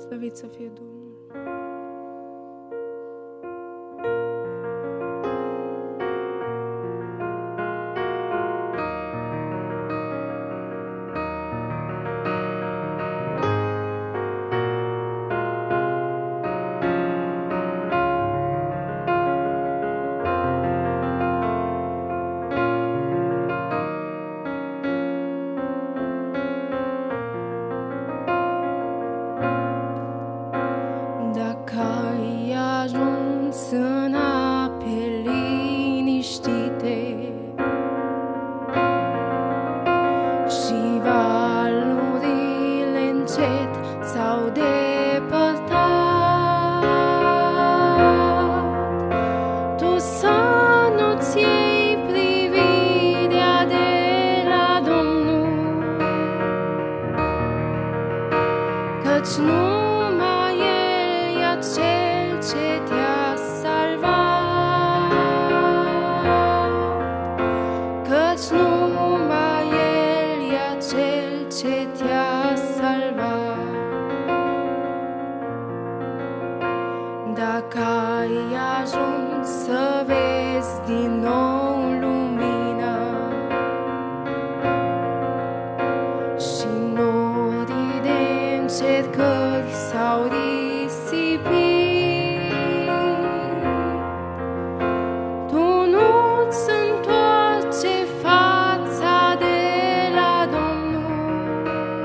Slăvit să fie Domnul! Dacă ai ajuns în ape liniștite și valurile încet s-au depărtat, tu să nu-ți iei privirea de la Domnul, căci numai El e Cel ce te-a salvat, căci numai El e Cel ce te-a salvat. Dacă ai ajuns să vezi din nou lumina și norii de încercări s-au risipit, tu nu-ți întoarce fața de la Domnul,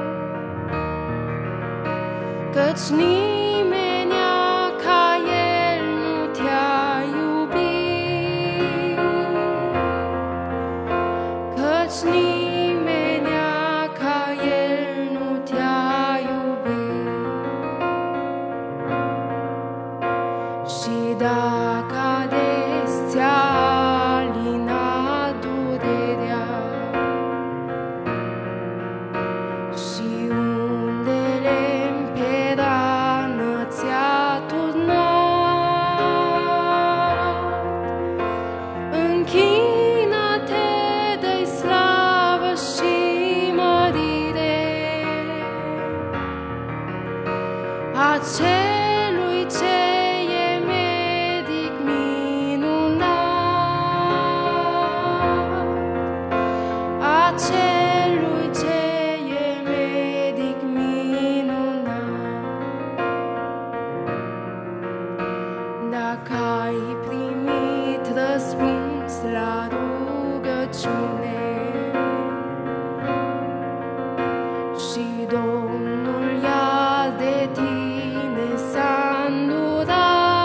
căci nimenea ca El nu te-a iubit, căci nimenea ca El nu te-a iubit. Și dacă ades ți-a alinat durerea și undele pe rană ți-a turnat, închină-te, dă-i slavă și mărire acelui ce e medic minunat, acelui ce e medic minunat. Dacă ai primit răspuns la rugăciune și Domnul iar de tine s-a îndurat,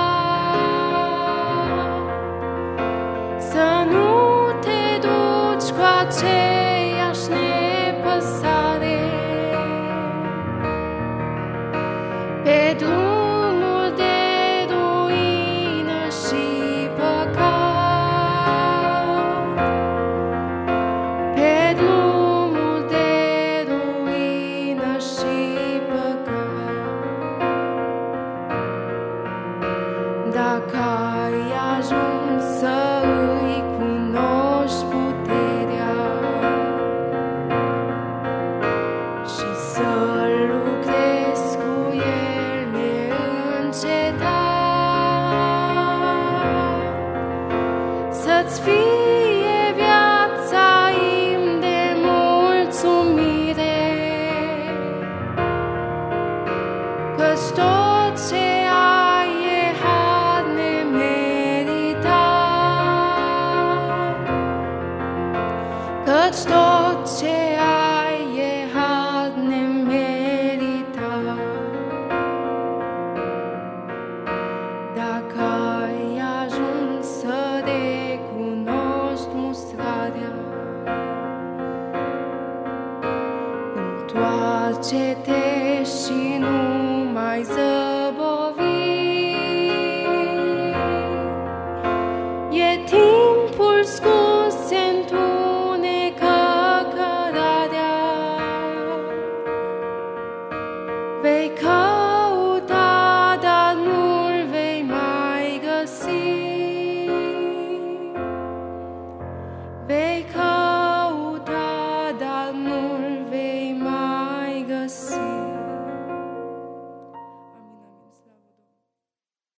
să nu te duci cu aceeași nepăsare pe drumul de ruină și păcat, pe drumul de ruină și păcat. Dacă ai ajuns să îi cunoști puterea și să lucrezi cu El neîncetat, să-ți fie viața imn de mulțumire, căci tot ce ai e har nemeritat, căci tot ce ai e har nemeritat. Dacă ai ajuns să recunoști mustrarea, întoarce-te și nu mai zăbovi. E timpul scurs, se întunecă cărarea, vei căra